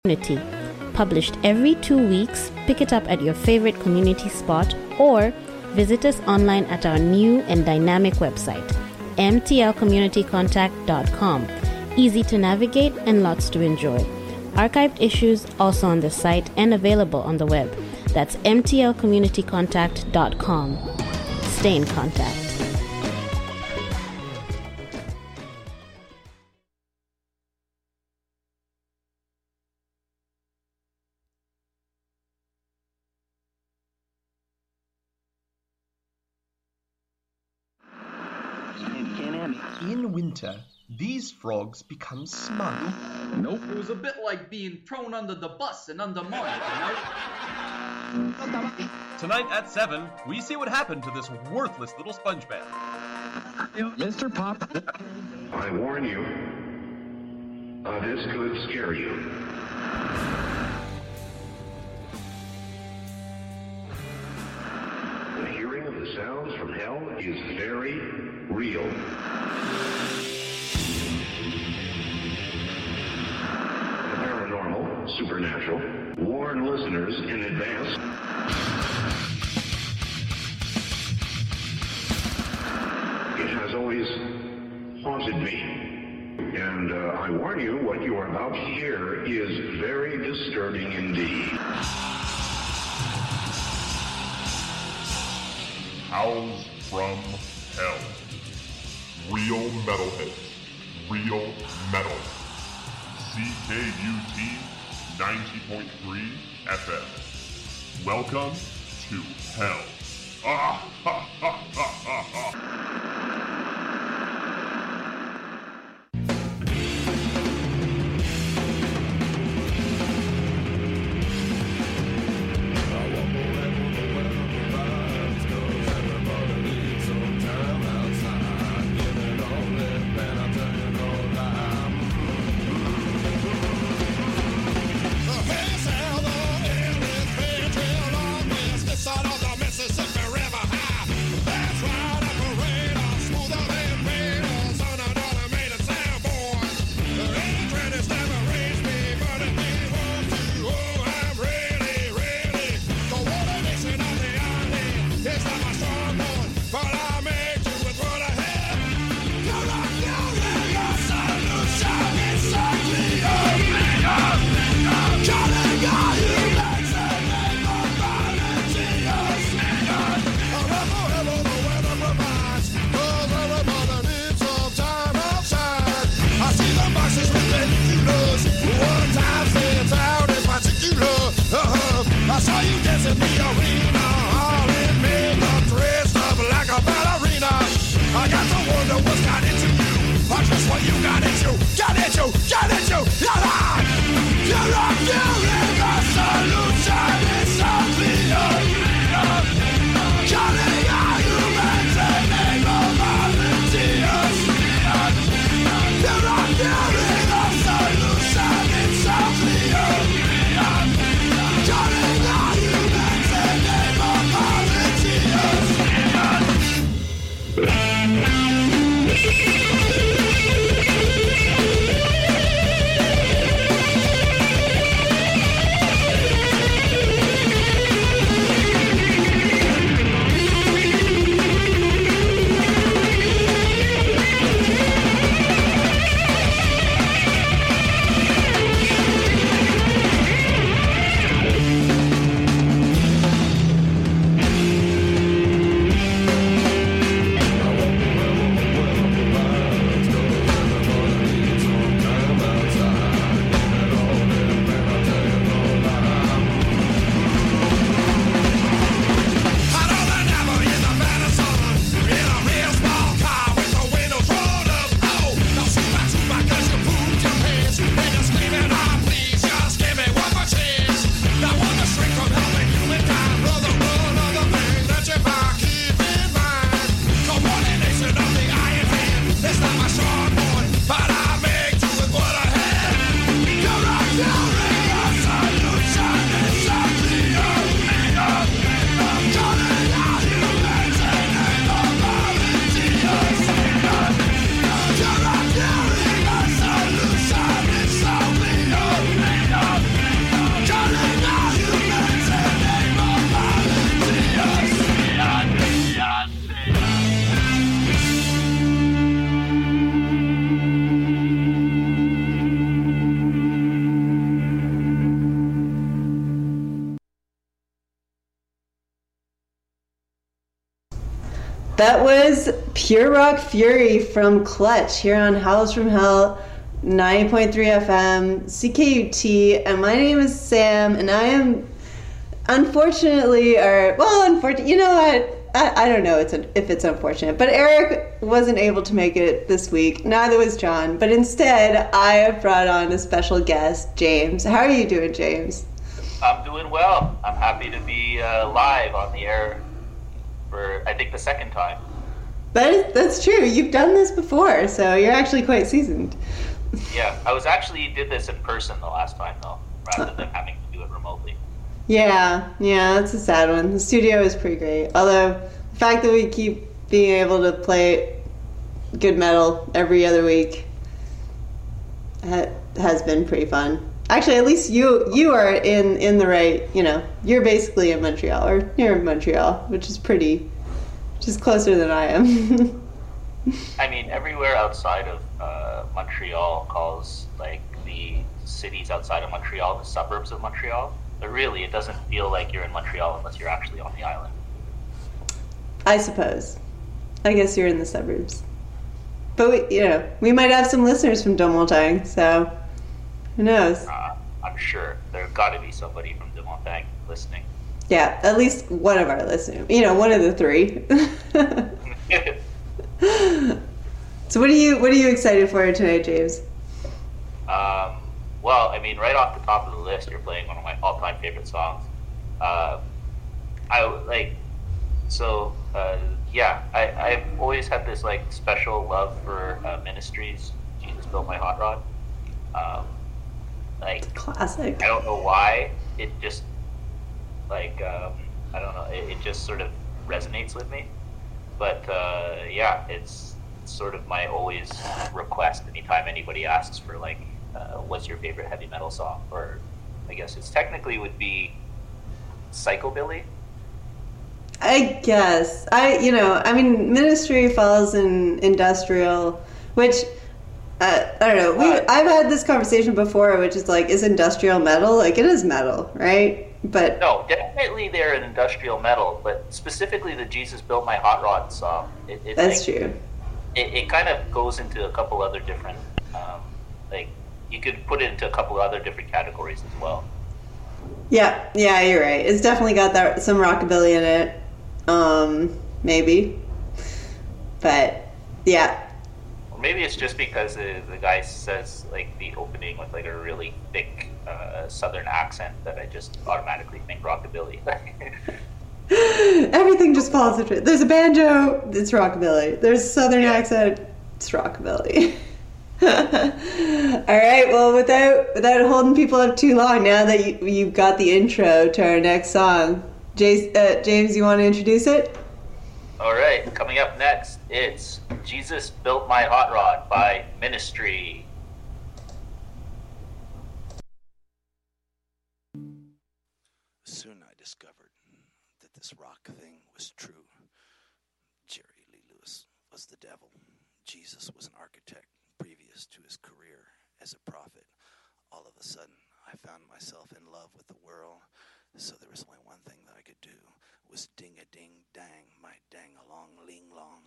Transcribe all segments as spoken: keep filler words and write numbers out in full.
Community. Published every two weeks, pick it up at your favorite community spot or visit us online at our new and dynamic website, m t l community contact dot com. Easy to navigate and lots to enjoy. Archived issues also on the site and available on the web. That's m t l community contact dot com. Stay in contact. In winter, these frogs become smug. Nope, it was a bit like being thrown under the bus and undermined, you know? Tonight at seven, we see what happened to this worthless little sponge man. Mister Pop. I warn you, uh, this could scare you. The hearing of the sounds from hell is very real. The paranormal, supernatural, warn listeners in advance. It has always haunted me. And uh, I warn you, what you are about to hear is very disturbing indeed. Howls from Hell. Real metalheads. Real metal. C K U T ninety point three F M. Welcome to Hell. Ah, ha, ha, ha, ha, ha. Mississippi River high. That's right, I parade. That was Pure Rock Fury from Clutch here on Howls from Hell, ninety point three F M, C K U T, and my name is Sam, and I am unfortunately, or, well, unfortunately, you know what? I, I don't know it's a, if it's unfortunate, but Eric wasn't able to make it this week. Neither was John. But instead, I have brought on a special guest, James. How are you doing, James? I'm doing well. I'm happy to be uh, live on the air for, I think, the second time. That is, that's true. You've done this before, so you're actually quite seasoned. Yeah, I was actually did this in person the last time, though, rather than having to do it remotely. Yeah, yeah, that's a sad one. The studio is pretty great. Although, the fact that we keep being able to play good metal every other week ha- has been pretty fun. Actually, at least you you are in, in the right, you know, you're basically in Montreal, or near Montreal, which is pretty, which is closer than I am. I mean, everywhere outside of uh, Montreal calls, like, the cities outside of Montreal the suburbs of Montreal. But really, it doesn't feel like you're in Montreal unless you're actually on the island. I suppose. I guess you're in the suburbs. But, we, you know, we might have some listeners from Dumontagne, so who knows? Uh, I'm sure. There's got to be somebody from Dumontagne listening. Yeah, at least one of our listeners. You know, one of the three. So what are you what are you excited for tonight, James? Um, well, I mean, right off the top of the list, you're playing one of my all-time favorite songs. Uh, I like, so uh, yeah, I, I've always had this like special love for uh, Ministry's "Jesus Built My Hot Rod." Um, like classic. I don't know why it just like um, I don't know. It, it just sort of resonates with me. But uh, yeah, it's sort of my always request anytime anybody asks for like, uh, what's your favorite heavy metal song? Or I guess it's technically would be Psychobilly. I guess I, you know, I mean, Ministry falls in industrial, which uh, I don't know. We I've had this conversation before, which is like, is industrial metal? Like, it is metal, right? But no, definitely they're an industrial metal, but specifically the Jesus Built My Hot Rod song. It, it, that's like, true. It, it kind of goes into a couple other different, um, like, you could put it into a couple other different categories as well. Yeah, yeah, you're right. It's definitely got that some rockabilly in it, um, maybe. But yeah. Or maybe it's just because the, the guy says like the opening with like a really thick uh, southern accent that I just automatically think rockabilly. Everything just falls into it. There's a banjo, it's rockabilly. There's a southern yeah. accent, it's rockabilly. All right. Well, without without holding people up too long, now that you, you've got the intro to our next song, James, uh, James, you want to introduce it? All right. Coming up next, it's "Jesus Built My Hot Rod" by Ministry. Soon I discovered that this rock thing was true. Jerry Lee Lewis was the devil. Jesus was an architect previous to his career as a prophet. All of a sudden, I found myself in love with the world, so there was only one thing that I could do, was ding-a-ding-dang, my dang-along-ling-long.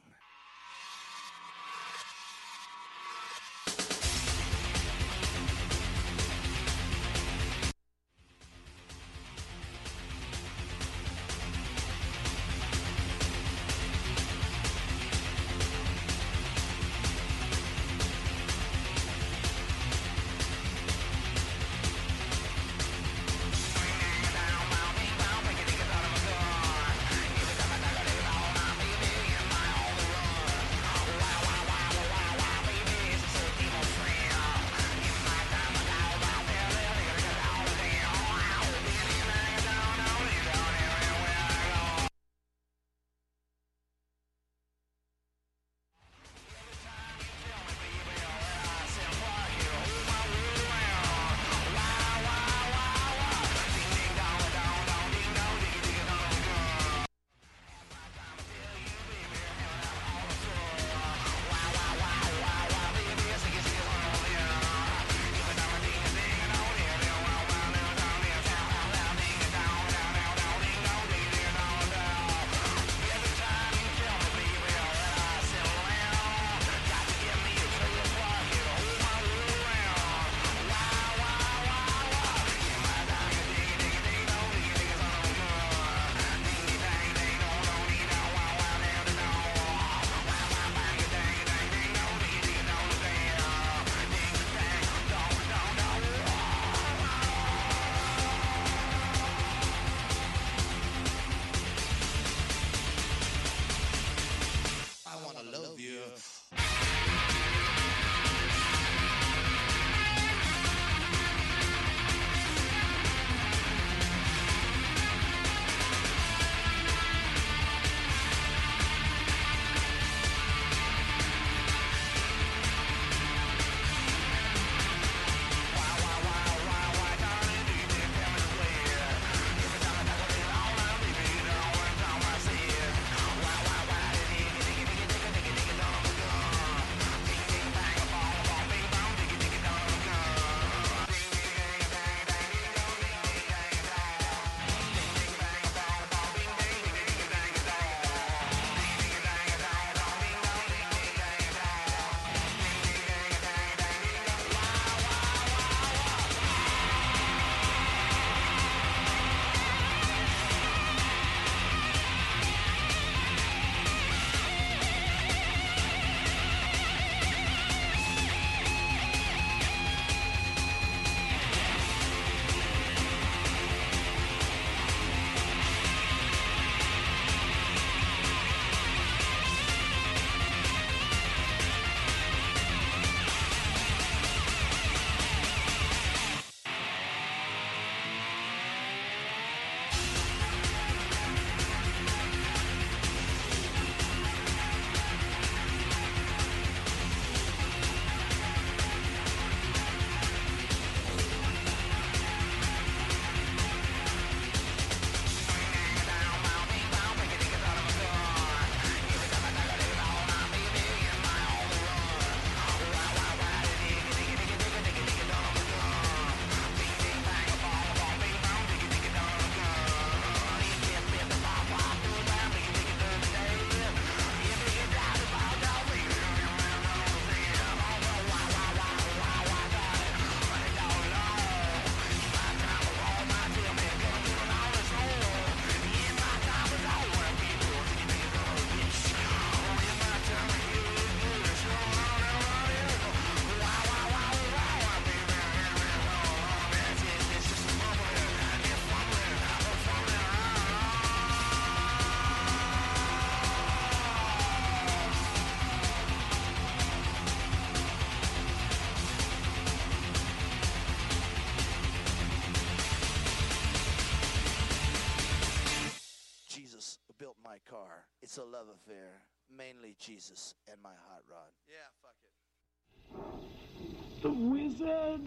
my car. It's a love affair. Mainly Jesus and my hot rod. Yeah, fuck it. The wizard.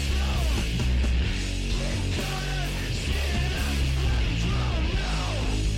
Now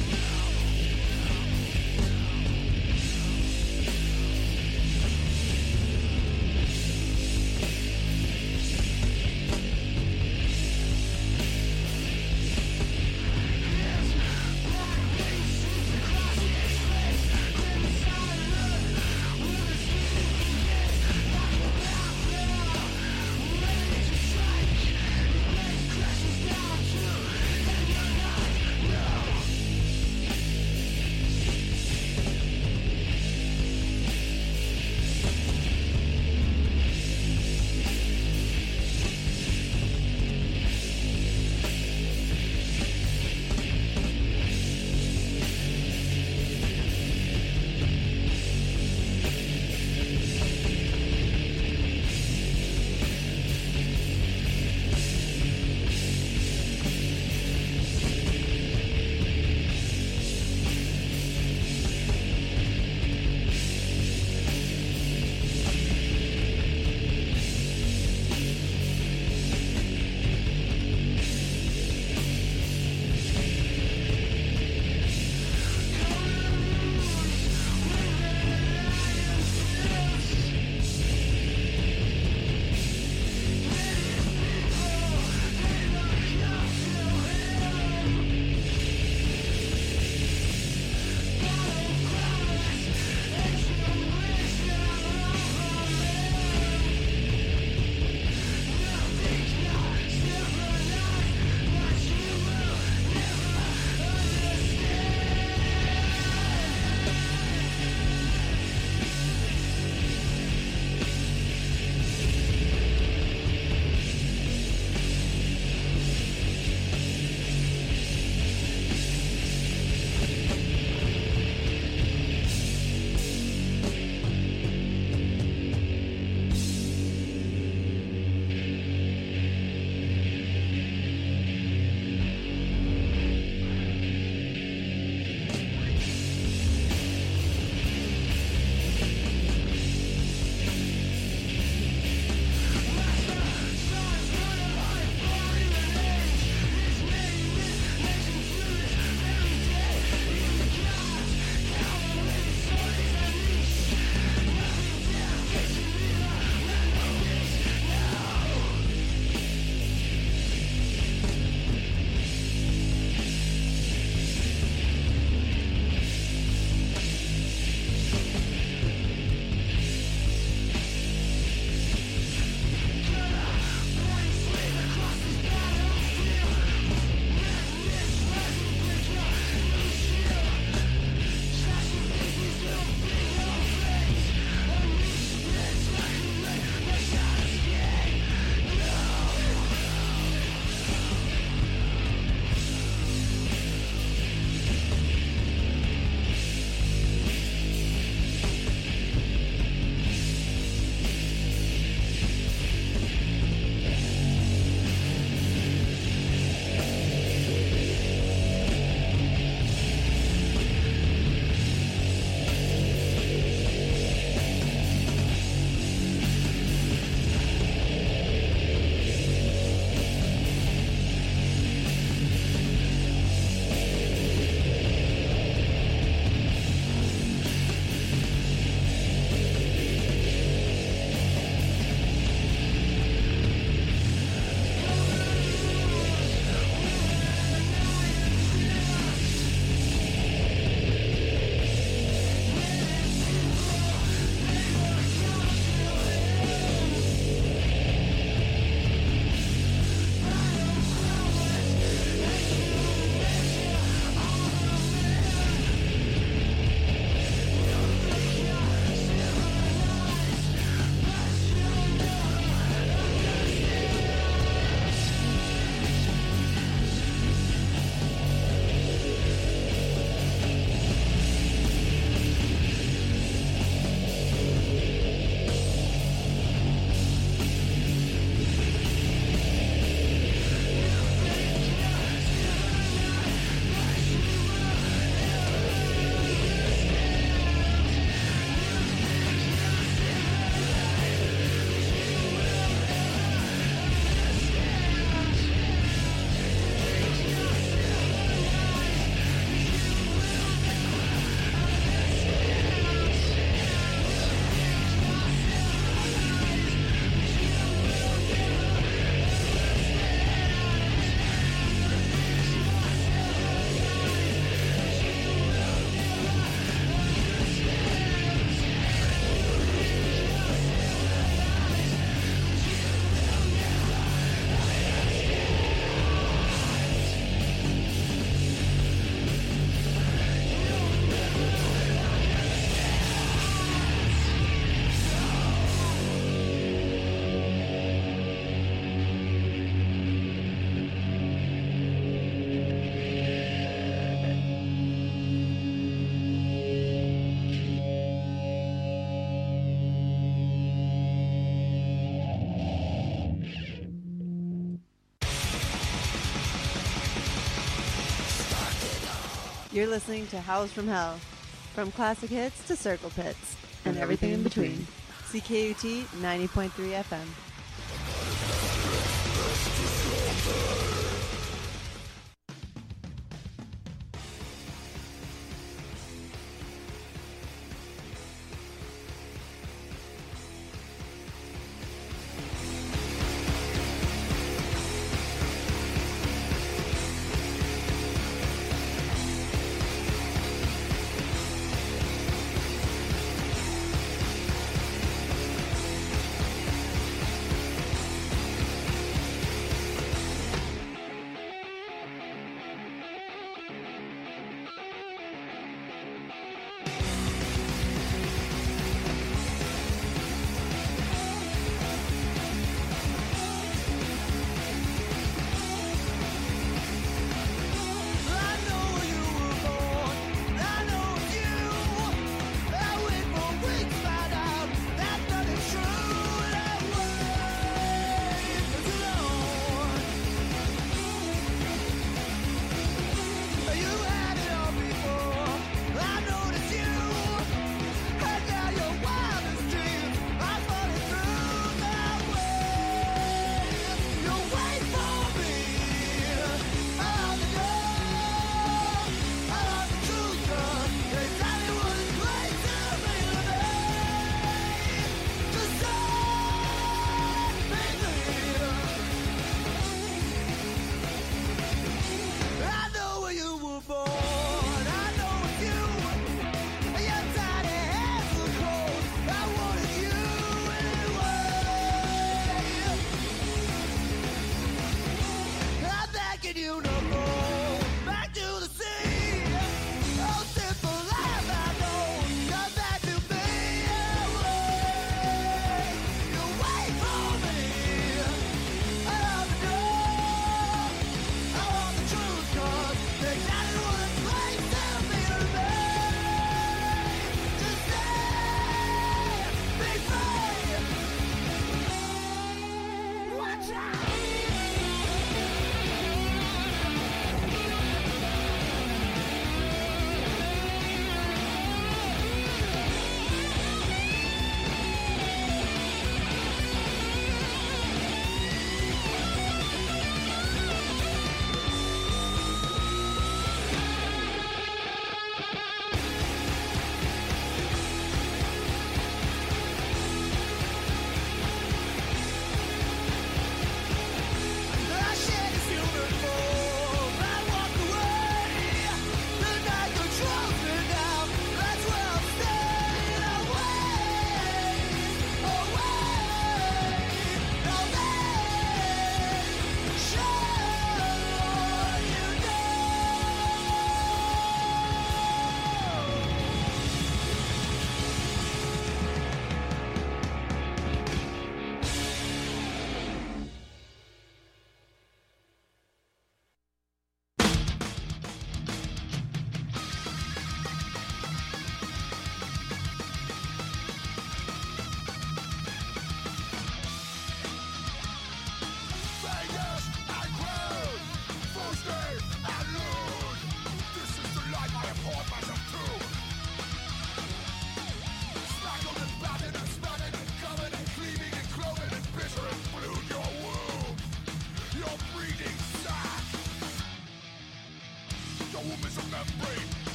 You're listening to Howls from Hell. From classic hits to circle pits. And, and everything, everything in between. C K U T ninety point three F M.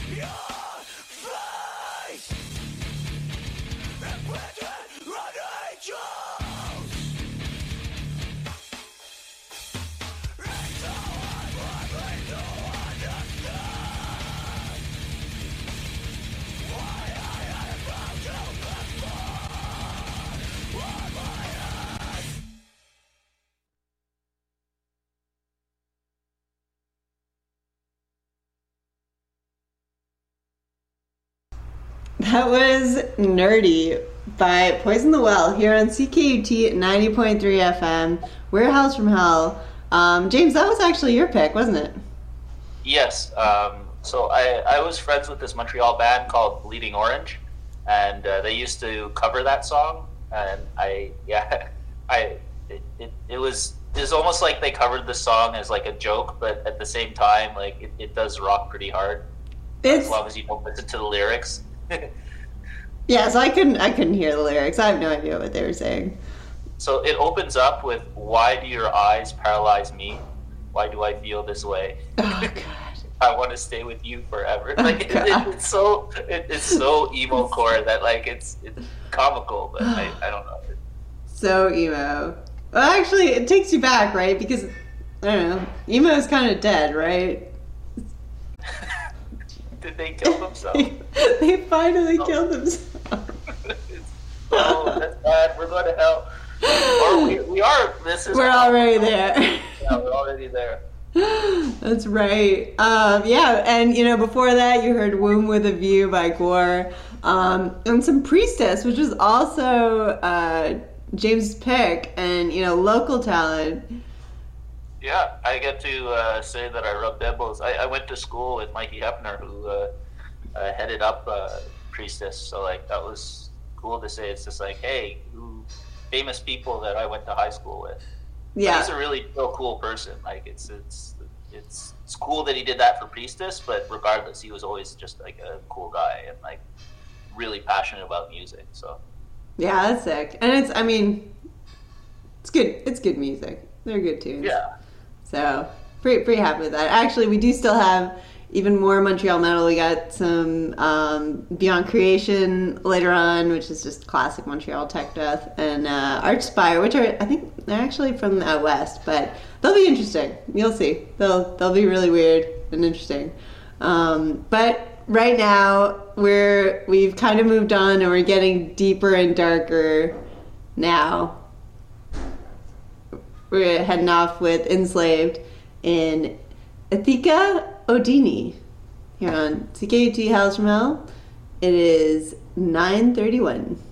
That was Nerdy by Poison the Well here on C K U T ninety point three F M. We're House from Hell. Um, James, that was actually your pick, wasn't it? Yes. Um, so I, I was friends with this Montreal band called Bleeding Orange, and uh, they used to cover that song. And I, yeah, I, it, it, it was it was almost like they covered the song as like a joke, but at the same time, like it, it does rock pretty hard. It's... As long as you don't listen to the lyrics. Yeah, so I couldn't I couldn't hear the lyrics. I have no idea what they were saying. So it opens up with, "Why do your eyes paralyze me? Why do I feel this way? Oh God! I want to stay with you forever." Oh, like it, it, it's so it, it's so emo core that like it's it's comical, but I, I don't know. So emo. Well, actually, it takes you back, right? Because I don't know, emo is kind of dead, right? Did they kill themselves? They finally oh. killed themselves. Oh, that's bad. We're going to hell. Or we, we are. This is. We're already there. Yeah, we're already there. That's right. Um, yeah, and you know, before that, you heard "Womb with a View" by Gore, um, and some Priestess, which was also uh, James' pick, and you know, local talent. Yeah, I get to uh, say that I rubbed elbows. I, I went to school with Mikey Hefner, who uh, uh, headed up uh, Priestess. So like that was cool to say. It's just like, hey, who famous people that I went to high school with. Yeah, but he's a really real cool person. Like it's it's it's it's cool that he did that for Priestess. But regardless, he was always just like a cool guy and like really passionate about music. So yeah, that's sick. And it's I mean, it's good. It's good music. They're good tunes. Yeah. So pretty pretty happy with that. Actually, we do still have even more Montreal metal. We got some um, Beyond Creation later on, which is just classic Montreal tech death, and uh, Archspire, which are I think they're actually from out west, but they'll be interesting. You'll see. They'll they'll be really weird and interesting. Um, but right now we're we've kind of moved on, and we're getting deeper and darker now. We're heading off with Enslaved in Ithika Odini here on C K U T House from Hell. It is nine thirty-one.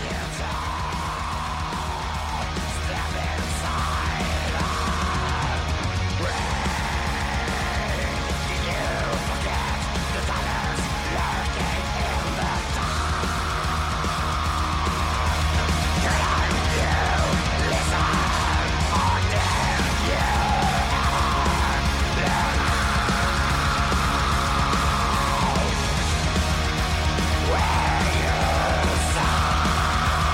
Where you saw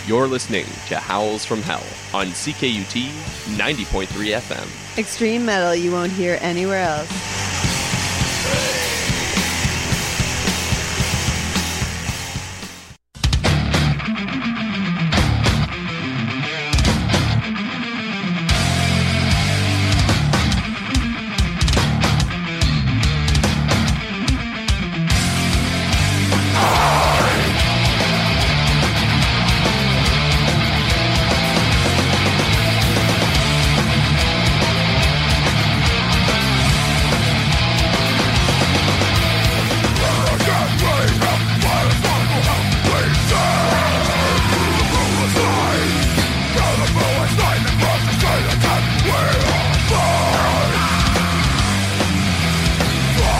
You're listening to Howls from Hell on C K U T ninety point three F M. Extreme metal you won't hear anywhere else.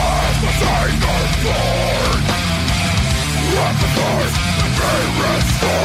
Restore.